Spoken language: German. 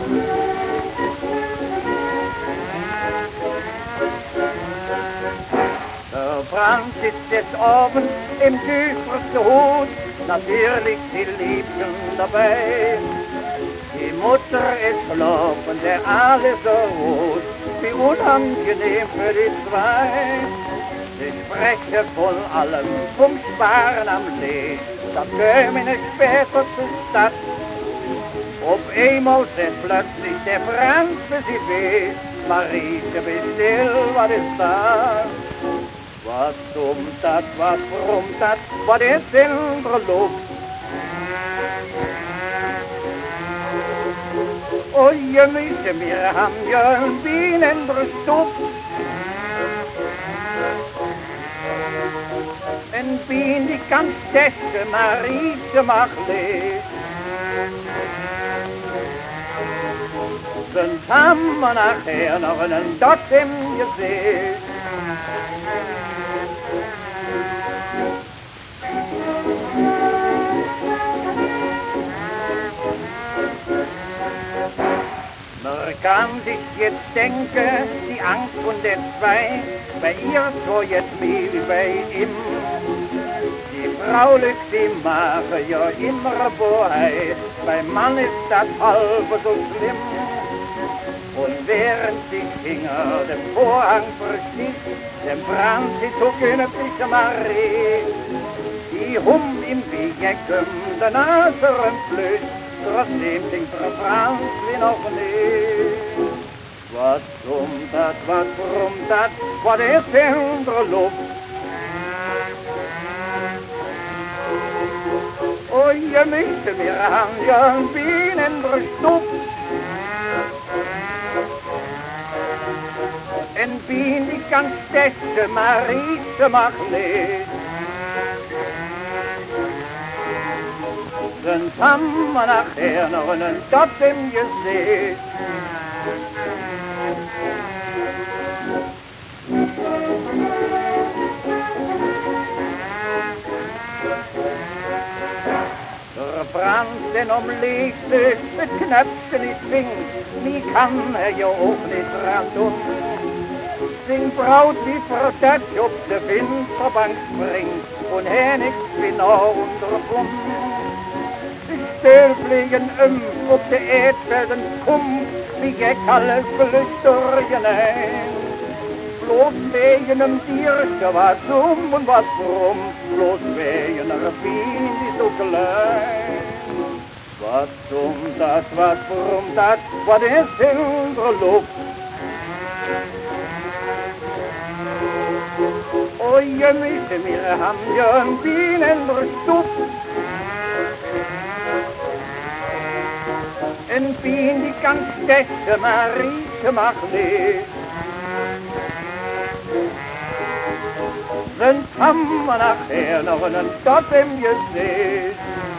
Der Franz sitzt jetzt oben im düstersten Hut, natürlich die Liebsten dabei. Die Mutter ist verloren, der alles so ruht, wie unangenehm für die zwei. Sie sprechen von allem, vom Sparen am See, da kämen es später zur Stadt. Auf einmal sagt plötzlich der Franz für sie weh, Marieke, bist still, was ist das? Was summt das, was brummt das, was ist in der Luft? Oh, je Müsse, wir haben ja ein Bienen in der Stub. Ein Bien, die ganz feste Marieke macht Licht. Sonst haben wir nachher noch einen Dott im Gesicht. Man kann sich jetzt denken, die Angst von den zwei, bei ihr so jetzt wie bei ihm. Die Frau lügt, die mache ja immer Bohai, beim Mann ist das halb so schlimm. Und während die Finger den Vorhang verschließt, dem Franz die zukünftige Marie, die hum im Wege kommt, der Nase und flößt, trotzdem singt der Franz wie noch nicht. Was summt dat, was brummt dat, was ist in der Luft? Oh, je Müsse, wir haben ja ein Bien in der Stub. Ein Bien, die ganz feste Marieke macht Licht. Sonst haben wir nachher noch einen Dott im Gesicht. Der Franz, den umlegt sich mit Knöpfchen ist Wink, wie kann ja auch nicht dran tun. Sing Braut wie verdeckt, ob der Winterbank springt und nix wie noch unterbund. Fliegen ob der Erdfelden kommt, wie Geck alles Flüsterchen ein. Bloß wegen dem Tierchen was und was rum, bloß wegen der Bienen, die so klein. Was das, was brummt das, was ist in der Luft? Oh, je Müsse, wir haben ja ein Bien in der Stub. Ein Bien, die ganz feste Marieke macht Licht. Sonst haben wir nachher noch einen Dott im Gesicht.